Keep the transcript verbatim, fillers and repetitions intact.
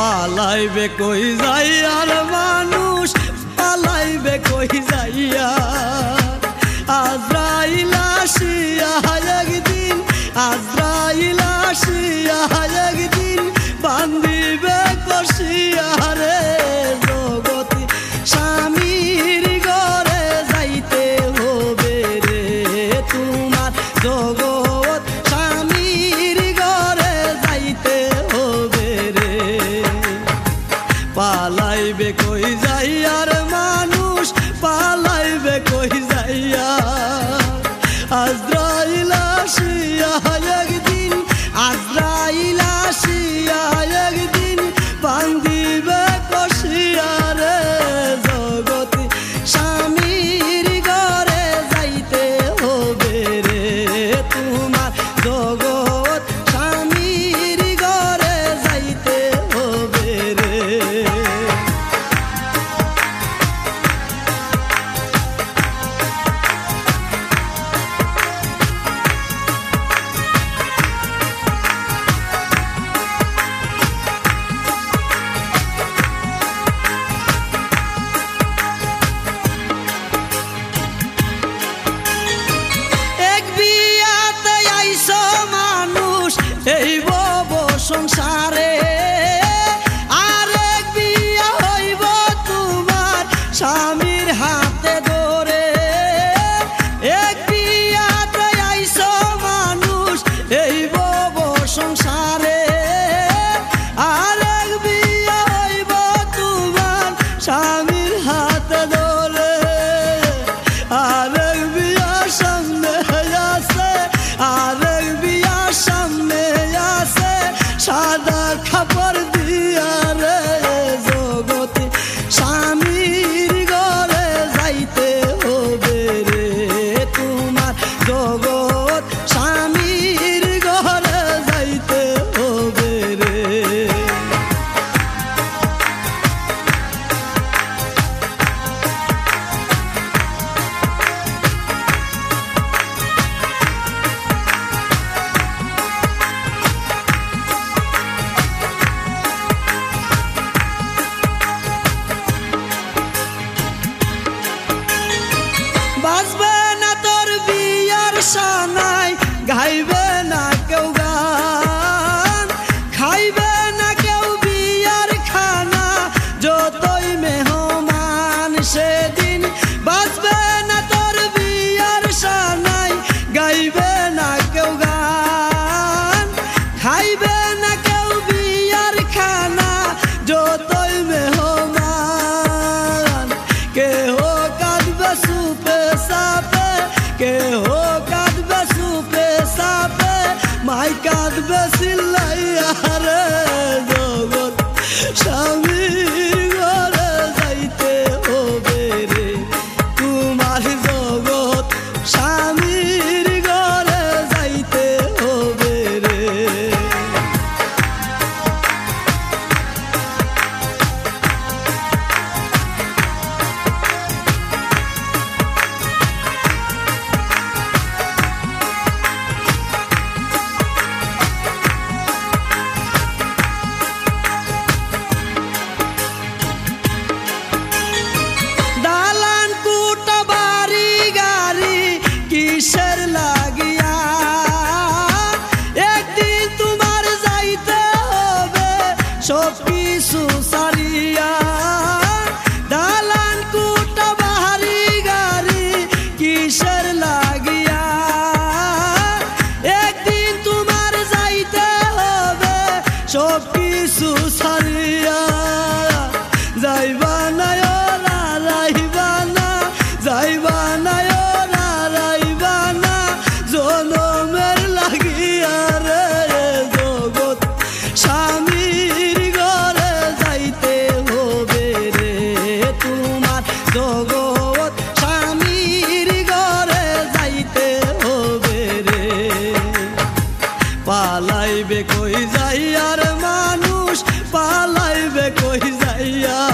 পালাইবে কই যাইয়ার মানুষ পালাইবে কই যাইয়া আজরাইল আসিয়া একদিন আজরাইল আসিয়া একদিন বান্ধিবে কষিয়া রে জগতি স্বামীর ঘরে যাইতে হবে রে তোমার জগৎ স্বামীর ঘরে যাইতে হবে রে পালাইবে কই যাইয়ার মানুষ পালাইবে কই যাইয়া আজরাইল আসিয়া একদিন আজরাইল আসিয়া একদিন বান্ধিবে কষিয়া রে জগতি স্বামীর ঘরে যাইতে হবে রে তোমার জগৎ স্বামীর ঘরে যাইতে হবে রে এই বব সংসারে আরেক বিয়া হইব তোমার স্বামীর হাতে ধরে এক বিয়াতে আইস মানুষ এই বব সংসারে আরেক বিয়া হইব তোমার স্বামীর হাতে ধরে আরেক বিয়া সামনে আছে আরেক বিয়া সামনে সাদা খাবার দিয়া রে জগতে স্বামীর ঘরে যাইতে হবে রে তোমার জগৎ স্বামীর ঘরে যাইতে হবে রে বাজবে না তোর বিয়ার সানাই গাইবে না কেউ গান খাইবে না কেউ বিয়ার খানা যতই মেহমান সেদিন বাজবে না তোর বিয়ার সানাই গাইবে না কেউ গান খাইবে না কেউ বিয়ার খানা যতই মেহমান কেহ কাঁদবে সুপে সাপে কেহ কাঁদবে সুপে সাপে মাই কাঁদবে চিল্লাইয়া রে জগৎ স্বামীর ঘরে যাইতে হবে রে তোমার জগৎ স্বামীর ঘরে যাইতে হবে রে কিসের লাগিয়া একদিন তোমার যাইতে হবে সব কিছু সারিয়া দালান কুটা বাহারি গাড়ি কিসের লাগিয়া একদিন তোমার যাইতে হবে সব কিছু সারিয়া যাইবা না রাইবা না যাইবা না জনমের লাগিয়া রে জগৎ স্বামীর ঘরে যাইতে হবে রে তোমার জগৎ স্বামীর ঘরে যাইতে হবে রে পালাইবে কই যাইয়ার মানুষ পালাইবে কই যাইয়া